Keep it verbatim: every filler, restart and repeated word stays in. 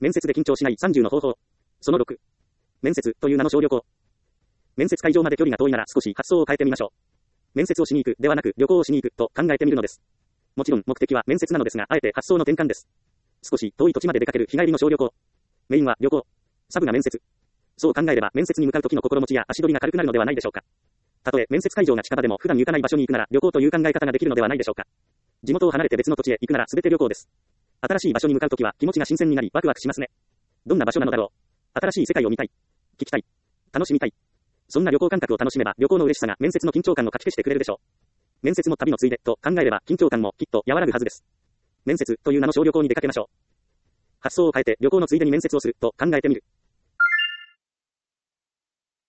面接で緊張しないさんじゅうの方法。そのろく。面接という名の小旅行。面接会場まで距離が遠いなら少し発想を変えてみましょう。面接をしに行くではなく旅行をしに行くと考えてみるのです。もちろん目的は面接なのですが、あえて発想の転換です。少し遠い土地まで出かける日帰りの小旅行。メインは旅行。サブが面接。そう考えれば面接に向かう時の心持ちや足取りが軽くなるのではないでしょうか。たとえ面接会場が近場でも普段行かない場所に行くなら旅行という考え方ができるのではないでしょうか。地元を離れて別の土地へ行くなら全て旅行です。新しい場所に向かうときは気持ちが新鮮になりワクワクしますね。どんな場所なのだろう。新しい世界を見たい。聞きたい。楽しみたい。そんな旅行感覚を楽しめば旅行の嬉しさが面接の緊張感をかき消してくれるでしょう。面接も旅のついでと考えれば緊張感もきっと和らぐはずです。面接という名の小旅行に出かけましょう。発想を変えて旅行のついでに面接をすると考えてみる。